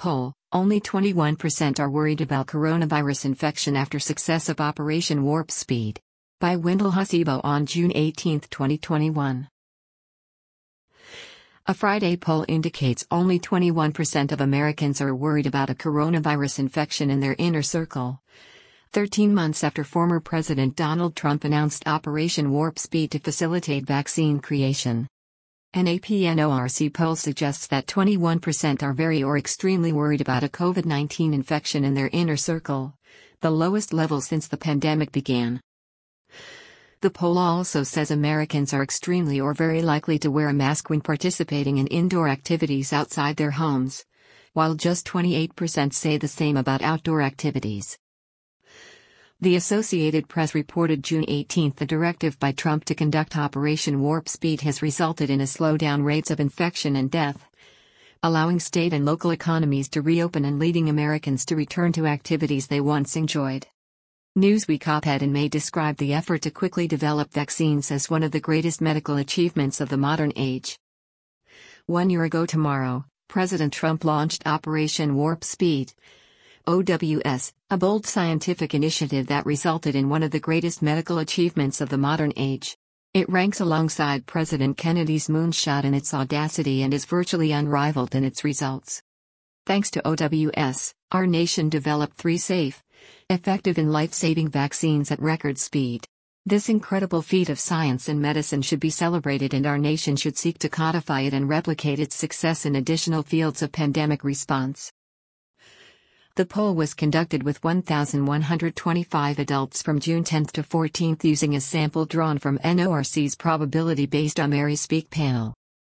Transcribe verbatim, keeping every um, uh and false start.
poll, only twenty-one percent are worried about coronavirus infection after success of Operation Warp Speed. By Wendell Hussebo on June eighteenth, twenty twenty-one. A Friday poll indicates only twenty-one percent of Americans are worried about a coronavirus infection in their inner circle. Thirteen months after former President Donald Trump announced Operation Warp Speed to facilitate vaccine creation. An A P N O R C poll suggests that twenty-one percent are very or extremely worried about a COVID nineteen infection in their inner circle, the lowest level since the pandemic began. The poll also says Americans are extremely or very likely to wear a mask when participating in indoor activities outside their homes, while just twenty-eight percent say the same about outdoor activities. The Associated Press reported June eighteenth the directive by Trump to conduct Operation Warp Speed has resulted in a slowdown rates of infection and death, allowing state and local economies to reopen and leading Americans to return to activities they once enjoyed. Newsweek op-ed in May described the effort to quickly develop vaccines as one of the greatest medical achievements of the modern age. One year ago tomorrow, President Trump launched Operation Warp Speed, O W S, a bold scientific initiative that resulted in one of the greatest medical achievements of the modern age. It ranks alongside President Kennedy's moonshot in its audacity and is virtually unrivaled in its results. Thanks to O W S, our nation developed three safe, effective and life-saving vaccines at record speed. This incredible feat of science and medicine should be celebrated, and our nation should seek to codify it and replicate its success in additional fields of pandemic response. The poll was conducted with one thousand one hundred twenty-five adults from June tenth to fourteenth using a sample drawn from N O R C's probability-based AmeriSpeak panel.